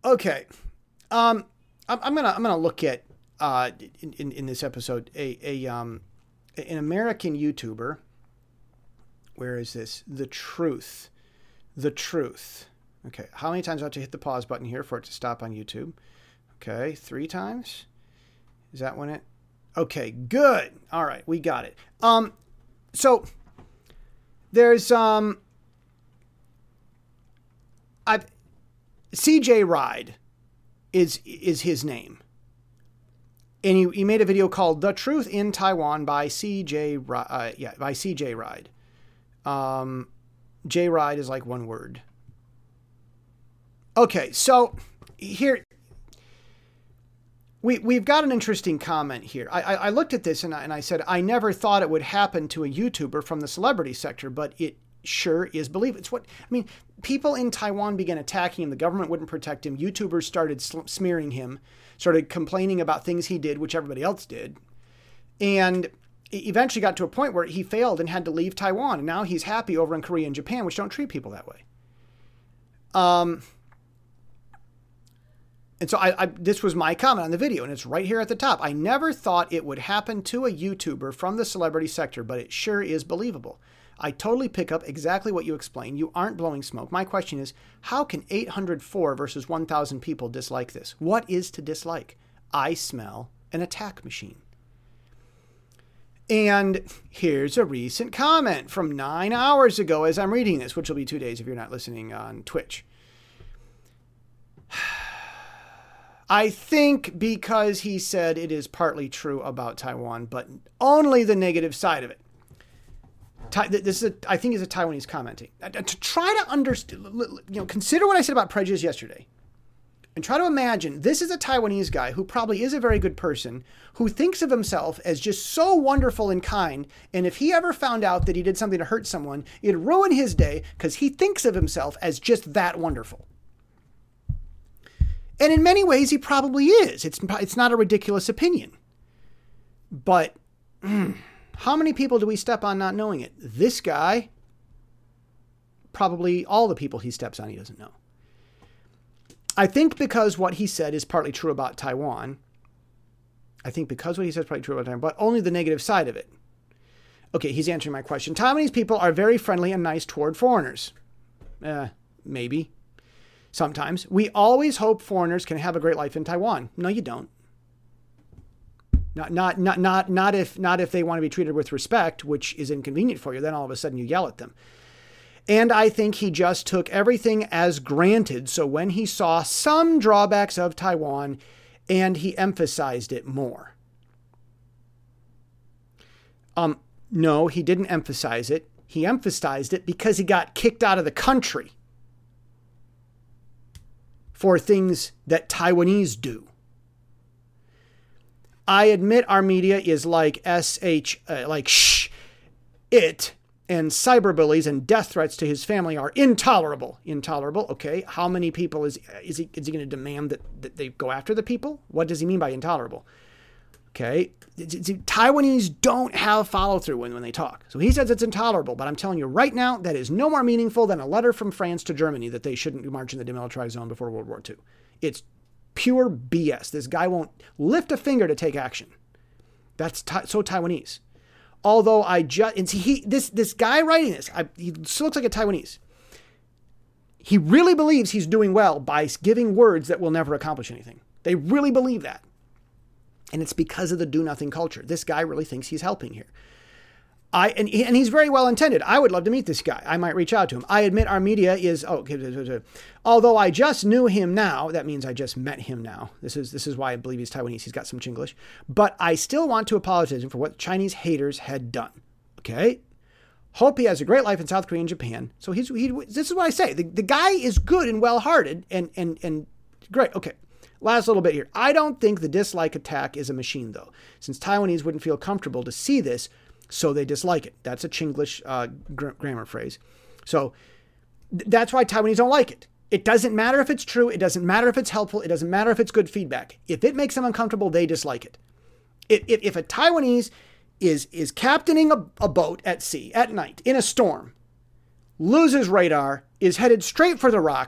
Okay. I'm gonna look at in this episode an American YouTuber. Where is this? The Truth. Okay. How many times do I have to hit the pause button here for it to stop on YouTube? Okay, 3 times. Is that when it? Okay, good. All right, we got it. So there's CJ Ride is his name. And he made a video called "The Truth in Taiwan" by CJ Ride. J Ride is like one word. Okay, so here we've got an interesting comment here. I looked at this and I said I never thought it would happen to a YouTuber from the celebrity sector, but it sure is believable. It's what I mean. People in Taiwan began attacking him. The government wouldn't protect him. YouTubers started smearing him, started complaining about things he did, which everybody else did. And it eventually got to a point where he failed and had to leave Taiwan. And now he's happy over in Korea and Japan, which don't treat people that way. And so this was my comment on the video, and it's right here at the top. I never thought it would happen to a YouTuber from the celebrity sector, but it sure is believable. I totally pick up exactly what you explained. You aren't blowing smoke. My question is, how can 804 versus 1,000 people dislike this? What is to dislike? I smell an attack machine. And here's a recent comment from 9 hours ago as I'm reading this, which will be 2 days if you're not listening on Twitch. I think because he said it is partly true about Taiwan, but only the negative side of it. This is I think is a Taiwanese commenting. To try to understand, consider what I said about prejudice yesterday. And try to imagine this is a Taiwanese guy who probably is a very good person, who thinks of himself as just so wonderful and kind. And if he ever found out that he did something to hurt someone, it'd ruin his day because he thinks of himself as just that wonderful. And in many ways, he probably is. It's not a ridiculous opinion. But how many people do we step on not knowing it? This guy, probably all the people he steps on, he doesn't know. I think because what he said is partly true about Taiwan. But only the negative side of it. Okay, he's answering my question. Taiwanese people are very friendly and nice toward foreigners. Maybe. Sometimes. We always hope foreigners can have a great life in Taiwan. No, you don't. Not if they want to be treated with respect, which is inconvenient for you. Then all of a sudden you yell at them. And I think he just took everything as granted. So when he saw some drawbacks of Taiwan, and he emphasized it more. No, he didn't emphasize it. He emphasized it because he got kicked out of the country for things that Taiwanese do. I admit our media is like it, and cyberbullies and death threats to his family are intolerable. Intolerable, okay. How many people is he going to demand that they go after the people? What does he mean by intolerable? Okay. Taiwanese don't have follow through when they talk. So he says it's intolerable, but I'm telling you right now, that is no more meaningful than a letter from France to Germany that they shouldn't march in the demilitarized zone before World War II. It's pure BS. This guy won't lift a finger to take action. That's so Taiwanese. Although this guy writing this, he still looks like a Taiwanese. He really believes he's doing well by giving words that will never accomplish anything. They really believe that. And it's because of the do-nothing culture. This guy really thinks he's helping here. And he's very well intended. I would love to meet this guy. I might reach out to him. I admit our media is, although I just knew him now, that means I just met him now. This is why I believe he's Taiwanese. He's got some Chinglish. But I still want to apologize to him for what Chinese haters had done. Okay? Hope he has a great life in South Korea and Japan. So this is what I say. The guy is good and well-hearted and great. Okay. Last little bit here. I don't think the dislike attack is a machine, though, since Taiwanese wouldn't feel comfortable to see this, so they dislike it. That's a Chinglish grammar phrase. So that's why Taiwanese don't like it. It doesn't matter if it's true. It doesn't matter if it's helpful. It doesn't matter if it's good feedback. If it makes them uncomfortable, they dislike it. If a Taiwanese is captaining a boat at sea at night in a storm, loses radar, is headed straight for the rocks,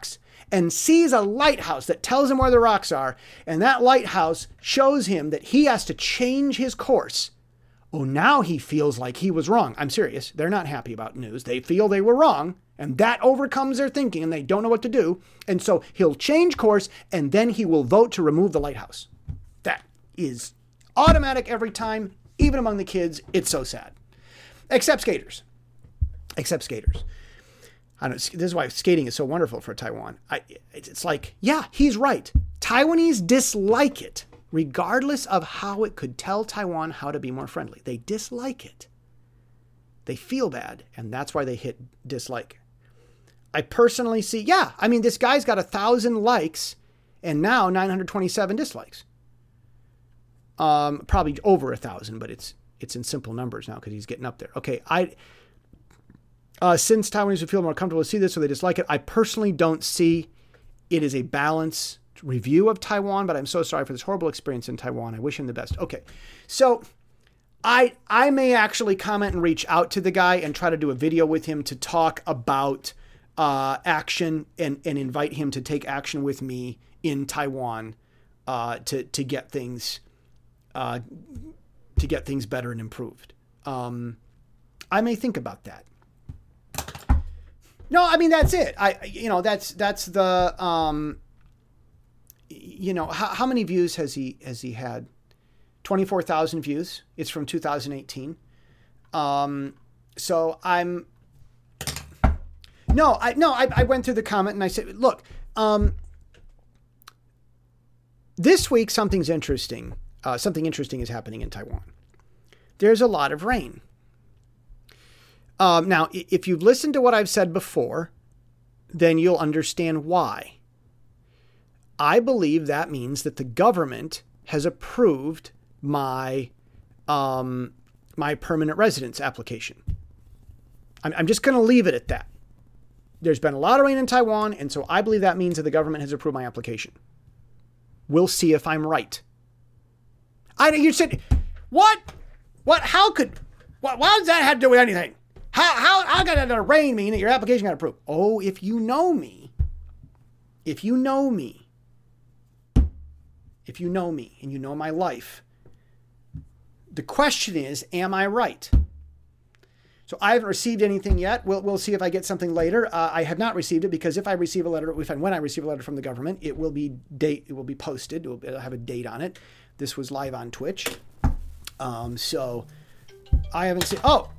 and sees a lighthouse that tells him where the rocks are, and that lighthouse shows him that he has to change his course. Oh, now he feels like he was wrong. I'm serious. They're not happy about news. They feel they were wrong, and that overcomes their thinking, and they don't know what to do. And so he'll change course, and then he will vote to remove the lighthouse. That is automatic every time, even among the kids. It's so sad. Except skaters. I don't. This is why skating is so wonderful for Taiwan. It's like, yeah, he's right. Taiwanese dislike it, regardless of how it could tell Taiwan how to be more friendly. They dislike it. They feel bad, and that's why they hit dislike. I personally see, yeah, I mean, this guy's got 1,000 likes and now 927 dislikes. Probably over 1,000, but it's in simple numbers now because he's getting up there. Okay, since Taiwanese would feel more comfortable to see this, so they dislike it. I personally don't see it as a balanced review of Taiwan, but I'm so sorry for this horrible experience in Taiwan. I wish him the best. Okay, so I may actually comment and reach out to the guy and try to do a video with him to talk about action and invite him to take action with me in Taiwan to get things better and improved. I may think about that. No, I mean, that's it. That's the, how many views has he had? 24,000 views. It's from 2018. So I went through the comment and I said, look, this week, something interesting is happening in Taiwan. There's a lot of rain. Now, if you've listened to what I've said before, then you'll understand why. I believe that means that the government has approved my permanent residence application. I'm just going to leave it at that. There's been a lot of rain in Taiwan, and so I believe that means that the government has approved my application. We'll see if I'm right. You said, what? What? How could? Why does that have to do with anything? How got the rain mean that your application got approved? Oh, if you know me, and you know my life, the question is, am I right? So I haven't received anything yet. We'll see if I get something later. I have not received it because when I receive a letter from the government, it will be posted. It'll have a date on it. This was live on Twitch. So I haven't seen. Oh,